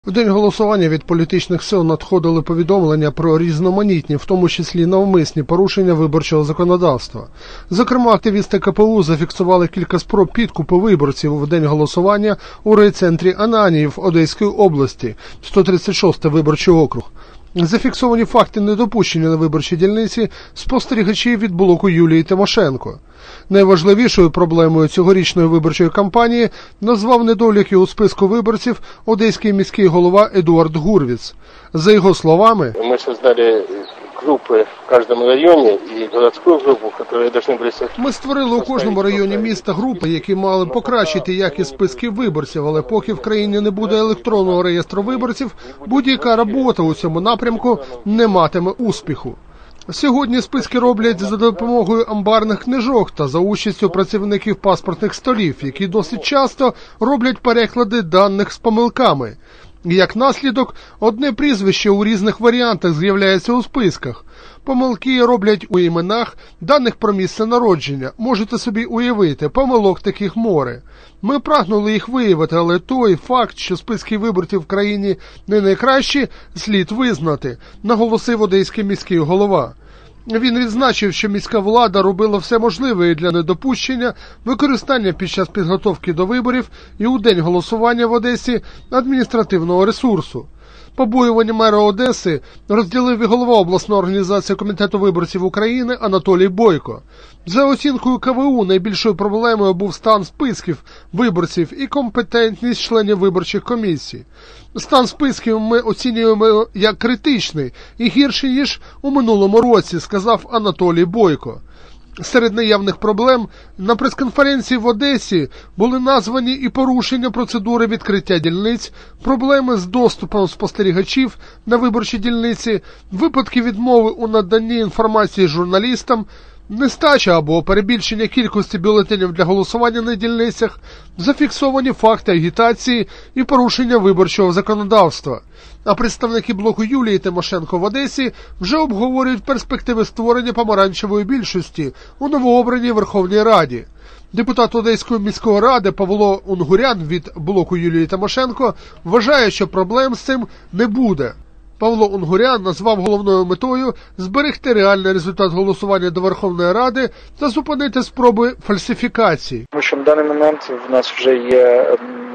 В день голосування від політичних сил надходили повідомлення про різноманітні, в тому числі навмисні порушення виборчого законодавства. Зокрема, активісти КПУ зафіксували кілька спроб підкупу виборців в день голосування у райцентрі Ананіїв Одеської області, 136-й виборчий округ. Зафіксовані факти недопущення на виборчій дільниці спостерігачі від блоку Юлії Тимошенко. Найважливішою проблемою цьогорічної виборчої кампанії назвав недоліки у списку виборців одеський міський голова Едуард Гурвіц. За його словами, ми створили групи в кожному районі і городську групу, які повинні були... Ми створили у кожному районі міста групи, які мали покращити якість списків виборців, але поки в країні не буде електронного реєстру виборців, будь-яка робота у цьому напрямку не матиме успіху. Сьогодні списки роблять за допомогою амбарних книжок та за участю працівників паспортних столів, які досить часто роблять переклади даних з помилками. Як наслідок, одне прізвище у різних варіантах з'являється у списках. Помилки роблять у іменах, даних про місце народження. Можете собі уявити, помилок таких море. Ми прагнули їх виявити, але той факт, що списки виборців в країні не найкращі, слід визнати, наголосив одеський міський голова. Він відзначив, що міська влада робила все можливе для недопущення використання під час підготовки до виборів і у день голосування в Одесі адміністративного ресурсу. Побоювання мера Одеси розділив і голова обласної організації Комітету виборців України Анатолій Бойко. За оцінкою КВУ, найбільшою проблемою був стан списків виборців і компетентність членів виборчих комісій. Стан списків ми оцінюємо як критичний і гірший, ніж у минулому році, сказав Анатолій Бойко. Серед наявних проблем на прес-конференції в Одесі були названі і порушення процедури відкриття дільниць, проблеми з доступом спостерігачів на виборчі дільниці, випадки відмови у наданні інформації журналістам, нестача або перебільшення кількості бюлетенів для голосування на дільницях, зафіксовані факти агітації і порушення виборчого законодавства. А представники блоку Юлії Тимошенко в Одесі вже обговорюють перспективи створення помаранчевої більшості у новообраній Верховній Раді. Депутат Одеської міської ради Павло Унгурян від блоку Юлії Тимошенко вважає, що проблем з цим не буде. Павло Унгурян назвав головною метою зберегти реальний результат голосування до Верховної Ради та зупинити спроби фальсифікацій. Тому що на даний момент в нас вже є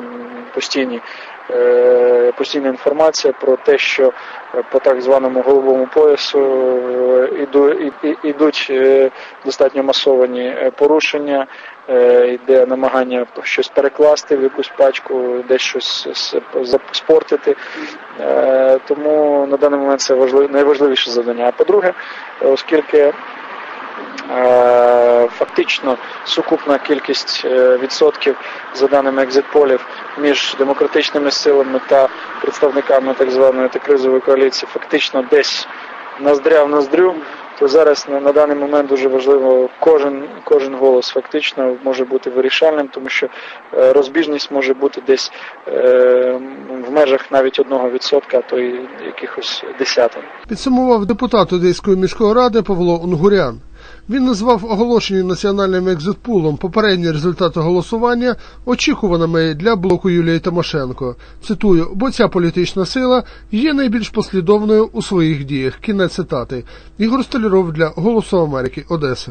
постійна інформація про те, що по так званому голубому поясу йдуть достатньо масовані порушення, йде намагання щось перекласти в якусь пачку, десь щось спортити. Тому на даний момент це найважливіше завдання. А по-друге, оскільки фактично сукупна кількість відсотків за даними екзит-полів між демократичними силами та представниками так званої кризової коаліції фактично десь ноздря в ноздрю, то зараз на даний момент дуже важливо, кожен голос фактично може бути вирішальним, тому що розбіжність може бути десь в межах навіть 1%, а то й якихось десятин. Підсумував депутат Одеської міської ради Павло Унгурян. Він назвав оголошені національним екзит-пулом попередні результати голосування очікуваними для блоку Юлії Тимошенко. Цитую, бо ця політична сила є найбільш послідовною у своїх діях. Кінець цитати. Ігор Столяров для «Голосу Америки», Одеса.